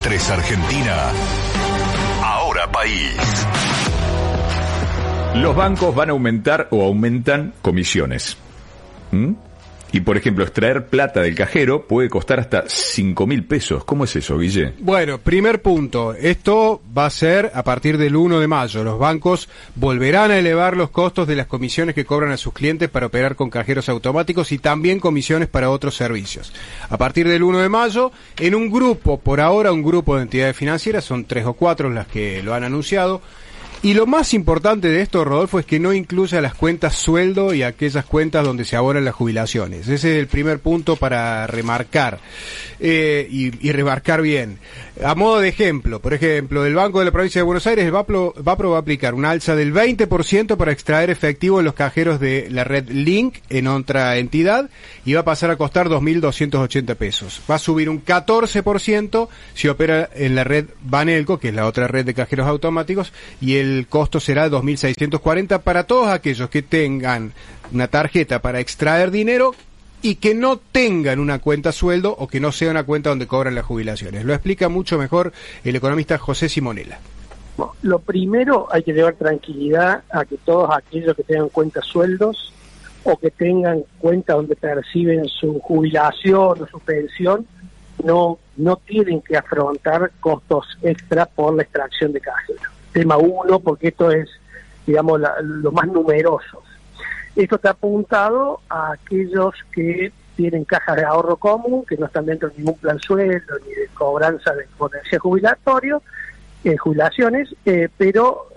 Antes Argentina, ahora país. Los bancos van a aumentar o aumentan comisiones. Y, por ejemplo, extraer plata del cajero puede costar hasta 5.000 pesos. ¿Cómo es eso, Guille? Bueno, primer punto. Esto va a ser a partir del 1 de mayo. Los bancos volverán a elevar los costos de las comisiones que cobran a sus clientes para operar con cajeros automáticos y también comisiones para otros servicios. A partir del 1 de mayo, en un grupo, por ahora un grupo de entidades financieras, son 3 o 4 las que lo han anunciado. Y lo más importante de esto, Rodolfo, es que no incluya las cuentas sueldo y aquellas cuentas donde se abonan las jubilaciones. Ese es el primer punto para remarcar, y remarcar bien. A modo de ejemplo, por ejemplo, el Banco de la Provincia de Buenos Aires, el Bapro va a aplicar una alza del 20% para extraer efectivo en los cajeros de la red Link en otra entidad y va a pasar a costar 2.280 pesos. Va a subir un 14% si opera en la red Banelco, que es la otra red de cajeros automáticos, y el costo será 2.640 para todos aquellos que tengan una tarjeta para extraer dinero y que no tengan una cuenta sueldo o que no sea una cuenta donde cobran las jubilaciones. Lo explica mucho mejor el economista José Simonella. Bueno, lo primero, hay que llevar tranquilidad a que todos aquellos que tengan cuentas sueldos o que tengan cuenta donde perciben su jubilación o su pensión no tienen que afrontar costos extra por la extracción de cajero. Tema 1, porque esto es, digamos, lo más numeroso. Esto está apuntado a aquellos que tienen cajas de ahorro común, que no están dentro de ningún plan sueldo ni de cobranza de potencia jubilatorio, jubilaciones, pero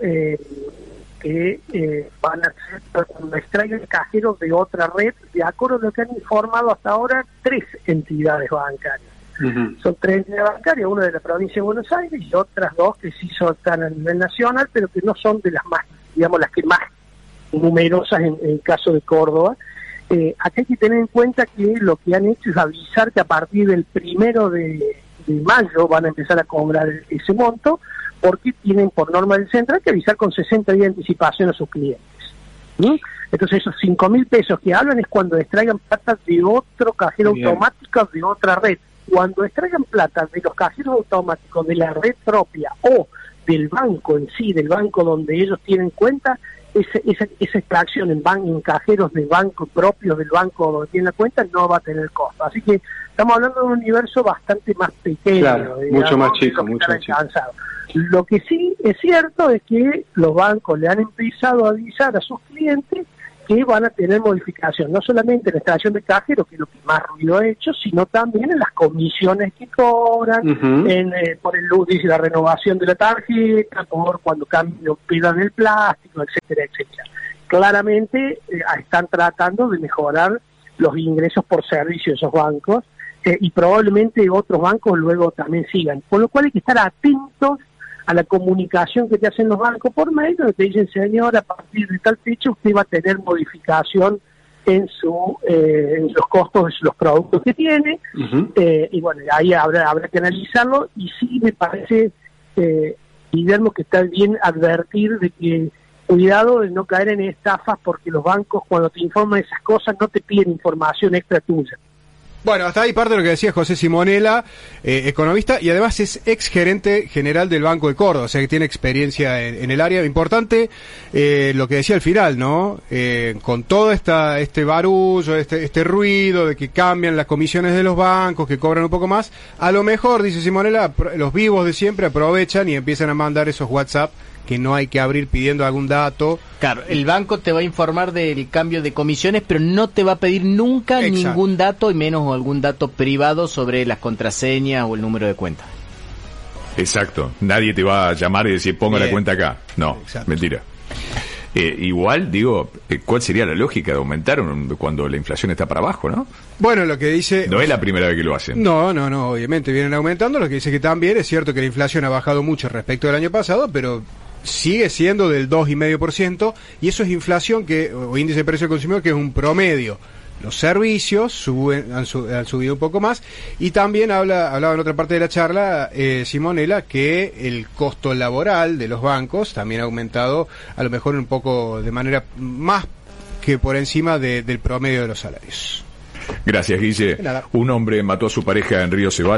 que van a ser cuando extraigan cajeros de otra red, de acuerdo a lo que han informado hasta ahora 3 entidades bancarias. Uh-huh. Son 3 entidades bancarias, una de la provincia de Buenos Aires y otras 2 que sí están a nivel nacional, pero que no son de las más, digamos, las que más numerosas en el caso de Córdoba. Aquí hay que tener en cuenta que lo que han hecho es avisar que a partir del 1 de mayo van a empezar a cobrar ese monto, porque tienen por norma del central que avisar con 60 días de anticipación a sus clientes. Entonces esos 5.000 pesos que hablan es cuando extraigan plata de otro cajero automático de otra red. Cuando extraigan plata de los cajeros automáticos de la red propia o del banco en sí, del banco donde ellos tienen cuenta, esa extracción en cajeros de banco propios del banco donde tienen la cuenta no va a tener costo. Así que estamos hablando de un universo bastante más pequeño, claro, digamos, mucho más chico, mucho más chico. Lo que sí es cierto es que los bancos le han empezado a avisar a sus clientes que van a tener modificación, no solamente en la extracción de cajero, que es lo que más ruido ha hecho, sino también en las comisiones que cobran, por el dice la renovación de la tarjeta, por cuando pidan el plástico, etcétera, etcétera. Claramente están tratando de mejorar los ingresos por servicio de esos bancos, y probablemente otros bancos luego también sigan. Por lo cual hay que estar atentos a la comunicación que te hacen los bancos por mail, donde te dicen, señor, a partir de tal fecha usted va a tener modificación en los costos de los productos que tiene, y bueno, ahí habrá que analizarlo, y sí me parece, Guillermo, que está bien advertir de que cuidado de no caer en estafas, porque los bancos cuando te informan esas cosas no te piden información extra tuya. Bueno, hasta ahí parte de lo que decía José Simonella, economista, y además es ex gerente general del Banco de Córdoba, o sea que tiene experiencia en el área. Importante lo que decía al final, ¿no? Con todo este barullo, este ruido de que cambian las comisiones de los bancos, que cobran un poco más, a lo mejor, dice Simonella, los vivos de siempre aprovechan y empiezan a mandar esos WhatsApp que no hay que abrir pidiendo algún dato. Claro, el banco te va a informar del cambio de comisiones, pero no te va a pedir nunca ningún dato, y menos algún dato privado sobre las contraseñas o el número de cuenta. Exacto. Nadie te va a llamar y decir, ponga la cuenta acá. No, mentira. Igual, digo, ¿cuál sería la lógica de aumentar cuando la inflación está para abajo, no? Bueno, lo que dice... No es la primera vez que lo hacen. No, obviamente vienen aumentando. Lo que dice que también es cierto que la inflación ha bajado mucho respecto del año pasado, pero sigue siendo del 2,5%, y eso es inflación o índice de precio del consumidor, que es un promedio. Los servicios han subido un poco más, y también hablaba en otra parte de la charla Simonella que el costo laboral de los bancos también ha aumentado, a lo mejor un poco de manera más que por encima del promedio de los salarios. Gracias, Guille. Un hombre mató a su pareja en Río Ceballos.